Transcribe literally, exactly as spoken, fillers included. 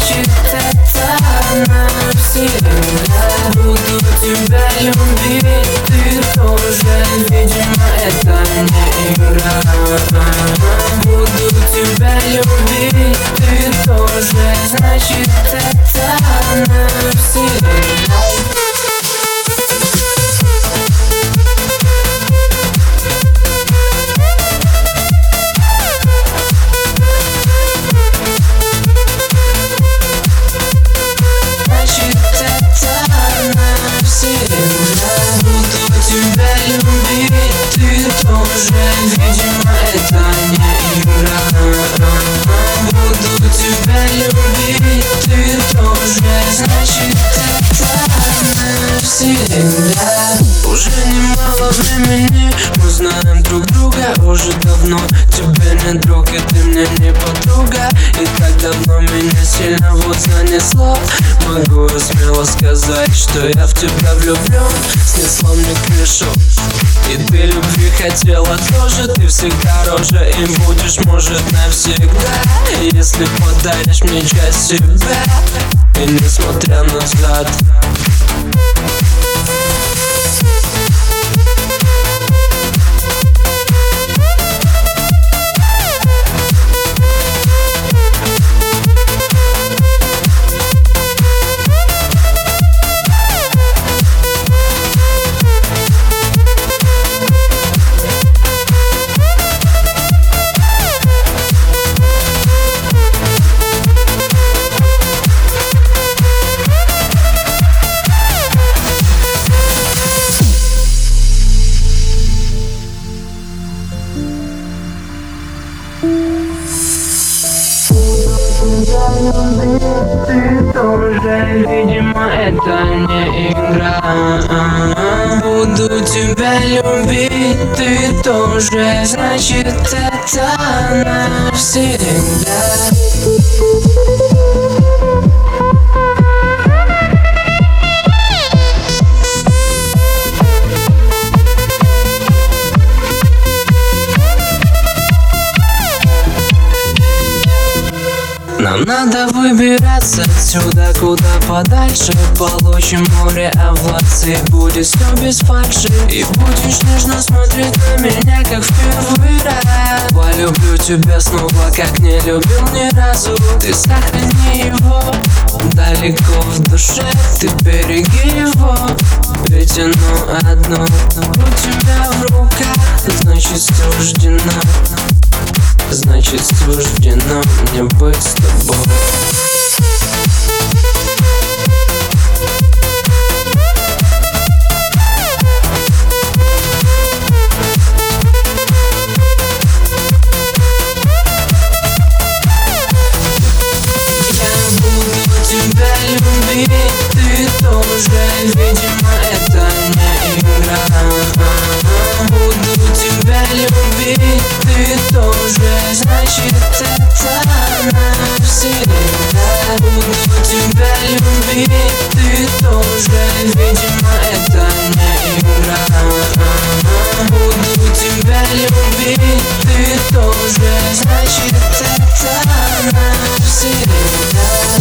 значит это навсегда. Буду тебя любить, ты тоже, видимо, это не игра. Буду тебя любить, ты тоже, значит это навсегда. Видимо, это не игра. Буду тебя любить, ты тоже, значит это навсегда. Уже немало времени мы знаем друг друга. Уже давно тебе не друг, и ты мне не подруга. И так давно меня сильно вот занесло. Могу я смело сказать, что я в тебя влюблен. Снесло мне крышу, и ты любви хотела тоже. Ты всегда роже и будешь, может, навсегда. Если подаришь мне часть себя, и не смотря назад. Ты тоже, видимо, это не игра. Буду тебя любить, ты тоже, значит это навсегда. Нам надо выбираться отсюда куда подальше. Получим море оваций, будет все без фальши. И будешь нежно смотреть на меня, как в первый раз. Полюблю тебя снова, как не любил ни разу. Ты сохрани его далеко в душе, ты береги его. Ведь оно одно у тебя в руках, значит суждено. Значит суждено мне быть с тобой. Я буду тебя любить, ты тоже, видимо, это не игра. Буду тебя любить, ты тоже, значит это навсегда. Буду тебя любить, ты тоже, видимо, это не игра. Буду тебя любить, ты тоже, значит это навсегда.